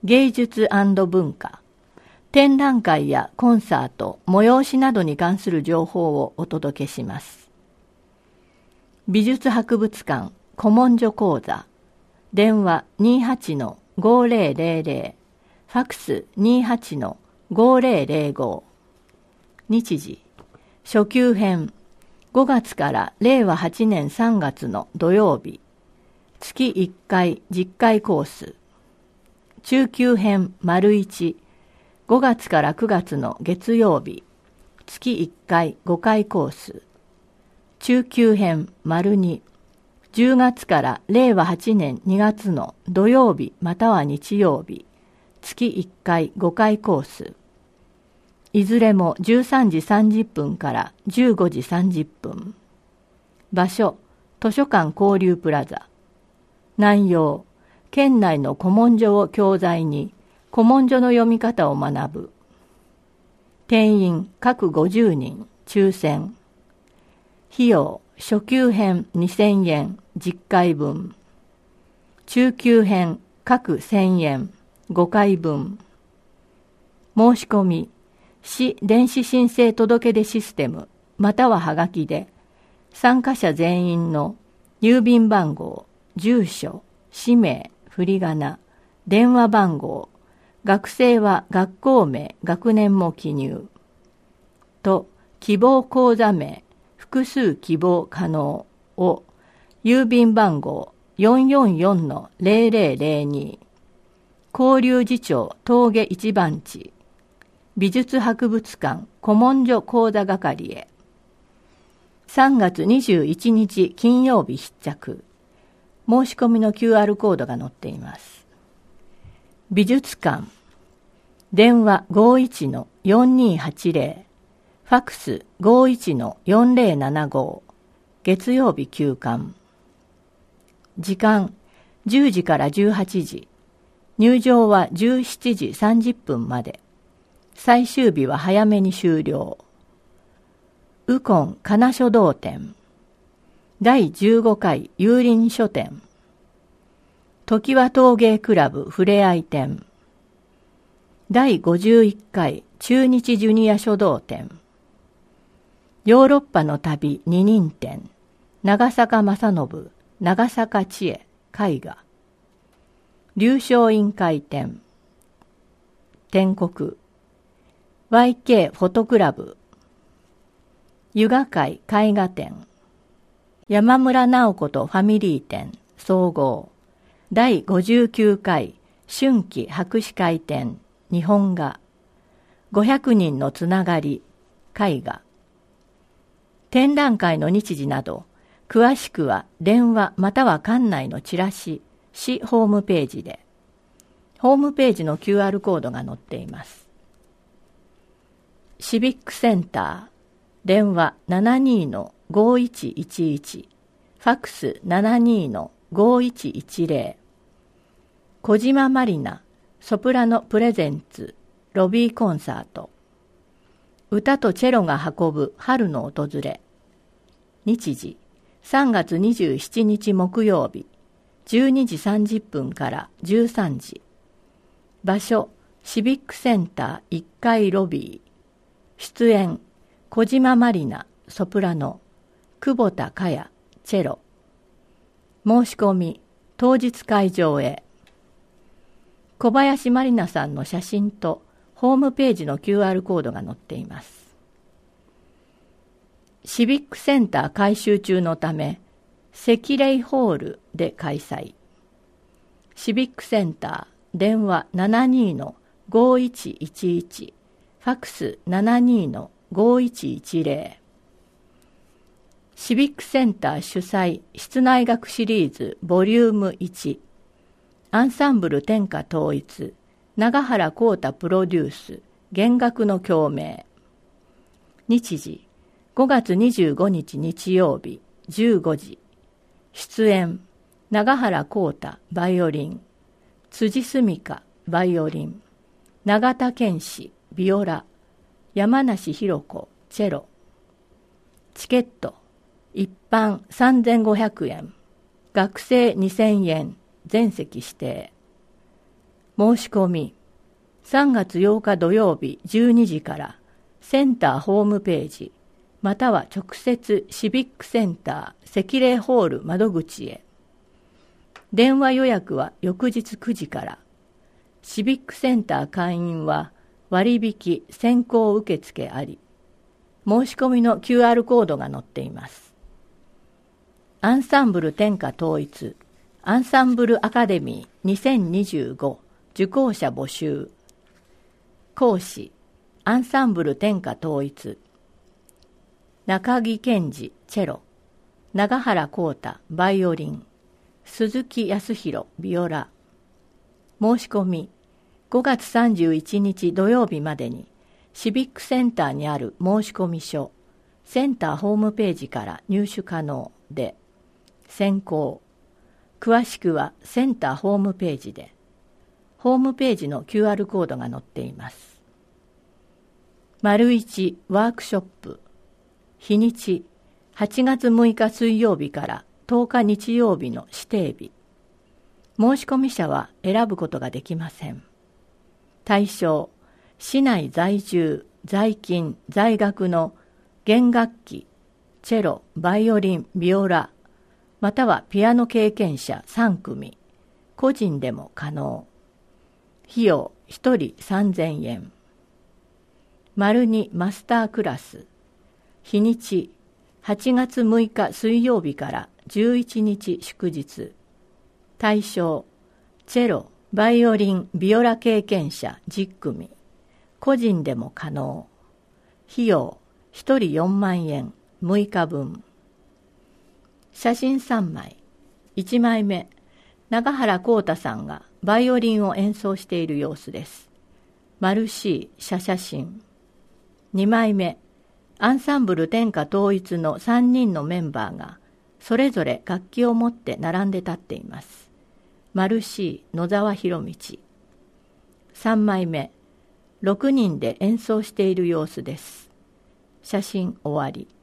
芸術&文化、展覧会やコンサート、催しなどに関する情報をお届けします。美術博物館古文書講座、電話 28-5000、ファクス 28-5005、日時、初級編、5月から令和8年3月の土曜日、月1回10回コース、中級編丸1、5月から9月の月曜日、月1回5回コース、中級編丸2、10月から令和8年2月の土曜日または日曜日、月1回5回コース、いずれも13時30分から15時30分。場所、図書館交流プラザ。内容、県内の古文書を教材に古文書の読み方を学ぶ。定員各50人、抽選。費用、初級編2000円、10回分。中級編各1000円、5回分。申し込み、市電子申請届出システムまたははがきで、参加者全員の郵便番号、住所、氏名、振り仮名、電話番号、学生は学校名、学年も記入と希望口座名、複数希望可能を郵便番号 444-0002 交流次長峠一番地美術博物館古文書講座係へ。3月21日金曜日必着。申し込みの QR コードが載っています。美術館、電話 51-4280、ファクス 51-4075、月曜日休館。時間、10時から18時。入場は17時30分まで。最終日は早めに終了。右近金書道展。第15回有林書展。常盤陶芸クラブふれあい展。第51回中日ジュニア書道展。ヨーロッパの旅二人展。長坂正信、長坂千恵、絵画。龍翔院会展。天国。YK フォトクラブ。湯河会絵画展。山村直子とファミリー展総合。第59回春季博士会展日本画。500人のつながり絵画。展覧会の日時など詳しくは電話または館内のチラシ、市ホームページで。ホームページの QR コードが載っています。シビックセンター、電話 72-5111、ファクス 72-5110、小島まりな、ソプラノプレゼンツ、ロビーコンサート、歌とチェロが運ぶ春の訪れ、日時、3月27日木曜日、12時30分から13時、場所、シビックセンター1階ロビー、出演、小島まりな、ソプラノ、久保田かや、チェロ。申し込み、当日会場へ。小林まりなさんの写真とホームページの QR コードが載っています。シビックセンター改修中のため、積霊ホールで開催。シビックセンター、電話 72-5111、ファクス 72-5110。シビックセンター主催室内楽シリーズボリューム1、アンサンブル天下統一、永原光太プロデュース、弦楽の共鳴。日時、5月25日日曜日、15時。出演、永原光太バイオリン、辻澄香バイオリン、永田健志ビオラ、山梨弘子チェロ。チケット、一般3500円、学生2000円、全席指定。 申し込み、3月8日土曜日12時からセンターホームページ、または直接シビックセンター赤霊ホール窓口へ。電話予約は翌日9時から。シビックセンター会員は割引先行受付あり。申し込みの QR コードが載っています。アンサンブル天下統一、アンサンブルアカデミー2025受講者募集。講師、アンサンブル天下統一。中木健二チェロ、永原浩太バイオリン、鈴木康弘ビオラ。申し込み、5月31日土曜日までにシビックセンターにある申し込み書、センターホームページから入手可能で、先行。詳しくはセンターホームページで、ホームページの QR コードが載っています。丸1ワークショップ。日にち、8月6日水曜日から10日日曜日の指定日。申し込み者は選ぶことができません。対象、市内在住、在勤、在学の弦楽器、チェロ、バイオリン、ビオラ、またはピアノ経験者3組、個人でも可能。費用1人3000円。丸2マスタークラス。日にち、8月6日水曜日から11日祝日。対象、チェロ、バイオリン、ビオラ経験者10組。個人でも可能。費用、1人4万円、6日分。写真3枚。1枚目、永原浩太さんがバイオリンを演奏している様子です。丸 C 写真。2枚目、アンサンブル天下統一の3人のメンバーがそれぞれ楽器を持って並んで立っています。丸 C 野沢博道。3枚目、6人で演奏している様子です。写真終わり。